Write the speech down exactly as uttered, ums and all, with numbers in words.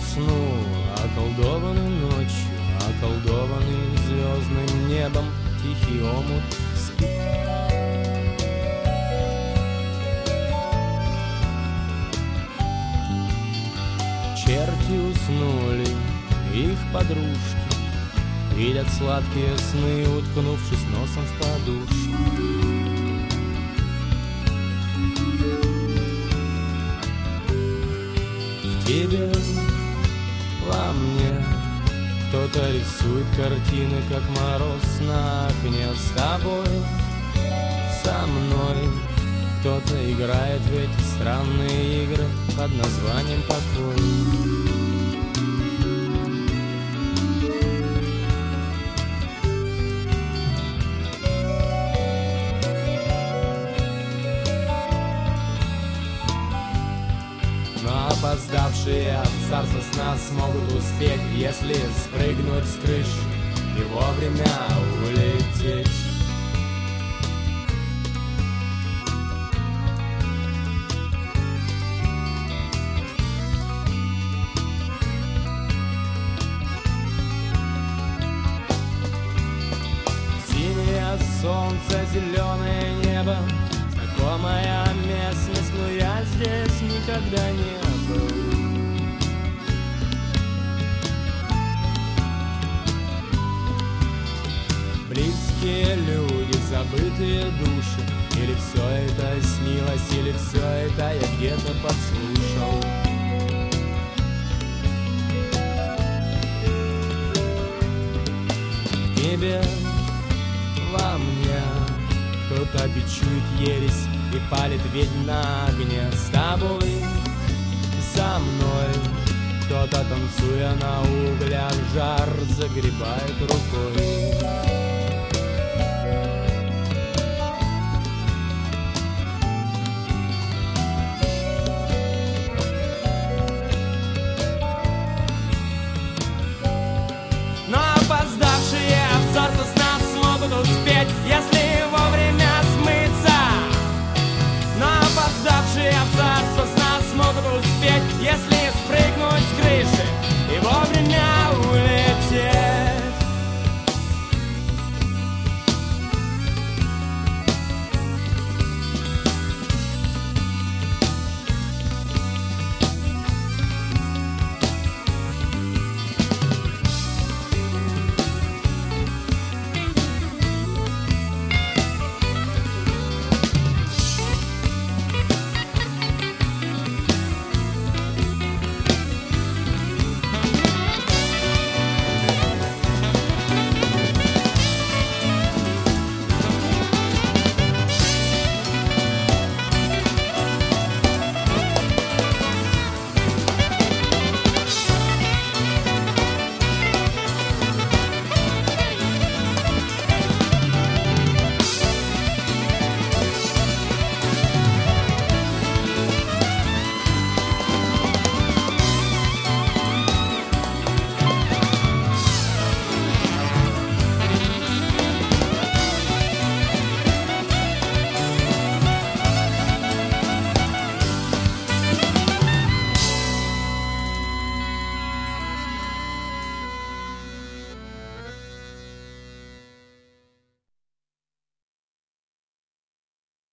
усну, околдованный ночью, околдованный звездным небом, тихий омут спит. Черти уснули, их подружки видят сладкие сны, уткнувшись носом в подушку. В тебе, во мне кто-то рисует картины, как мороз на окне. С тобой, со мной кто-то играет в эти странные игры под названием покой. Опоздавшие от царства сна смогут успеть, если спрыгнуть с крыш и вовремя улететь. Синее солнце, зеленое небо, знакомая местность, но я здесь никогда не был. Близкие люди, забытые души, или все это снилось, или все это я где-то подслушал. В тебе, во мне кто-то бичует ересь и палит ведь на огне. С тобой, со мной кто-то, танцуя на углях, жар загребает рукой.